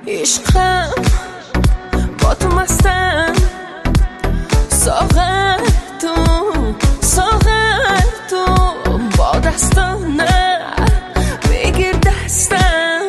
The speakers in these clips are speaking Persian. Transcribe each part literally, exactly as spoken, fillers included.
عشقم با تو مستم، ساغر تو ساغر تو با دستانه بگیر دستم،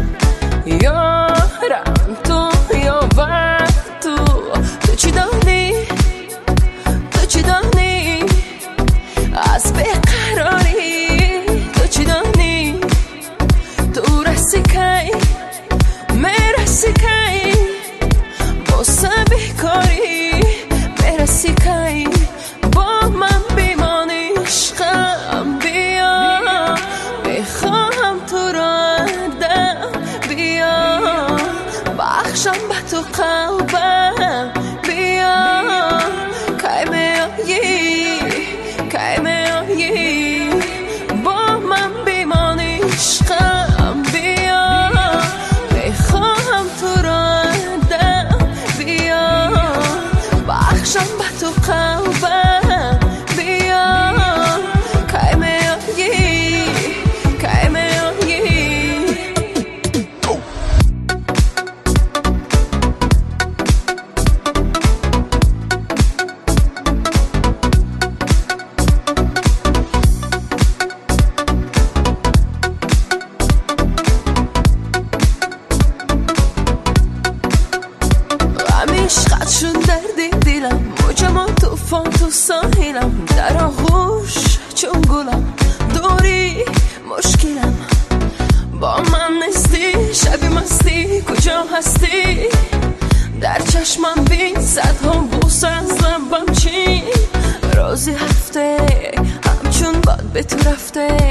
یارم تو یاور تو. تو چی دانی تو چی دانی از بیقراری، تو چی دانی تو رسی کی مرسی کی باسه بیکاری، مرسی کی با من بیمانی. عشقم بیا میخوام تو را دم، بیا بخشم به تو قلبم، بیا کی میایی کی میایی با من بیمانی. عشقم بیا میخوام تو را دم، بیا بخشم به تو قلبم، بیا کی میایی کی میایی. عشقت شد درد دیلم، موجم و توفان تو ساحلم، در آغوش چون گلم دوری مشکلم. با من نیستی شبی مستی، کجا هستی در چشمم بین صدها بوسه از لبم چین. روزی هفته همچون باد به تو رفته،